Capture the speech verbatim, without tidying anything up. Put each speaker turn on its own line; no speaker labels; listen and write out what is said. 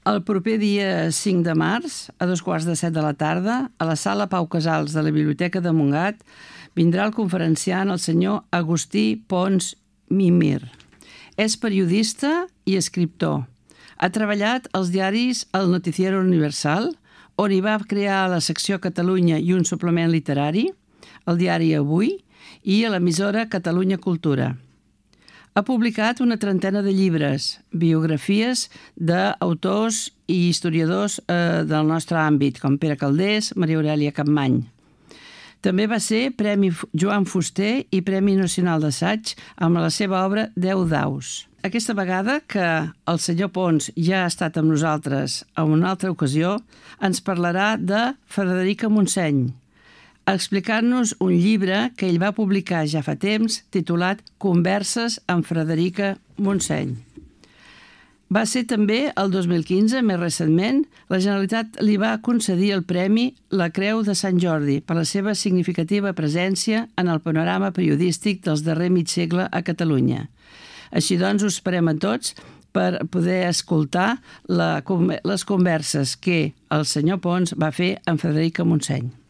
El proper dia cinc de març, a dos quarts de set de la tarda, a la sala Pau Casals de la Biblioteca de Montgat, vindrà el conferenciant el senyor Agustí Pons Mimir. És periodista i escriptor. Ha treballat als diaris El Noticiero Universal, on hi va crear la secció Catalunya i un suplement literari, el diari Avui i a l'emissora Catalunya Cultura. Ha publicat una trentena de llibres, biografies d'autors i historiadors eh, del nostre àmbit, com Pere Calders, Maria Aurèlia Capmany. També va ser Premi Joan Fuster i Premi Nacional d'Assaig amb la seva obra Deu daus. Aquesta vegada, que el senyor Pons ja ha estat amb nosaltres en una altra ocasió, ens parlarà de Frederica Montseny, explicant-nos un llibre que ell va publicar ja fa temps, titulat Converses amb Frederica Montseny. Va ser també el dos mil quinze, més recentment, la Generalitat li va concedir el Premi La Creu de Sant Jordi per la seva significativa presència en el panorama periodístic dels darrers mig segle a Catalunya. Així doncs, us esperem a tots per poder escoltar la, les converses que el senyor Pons va fer amb Frederica Montseny.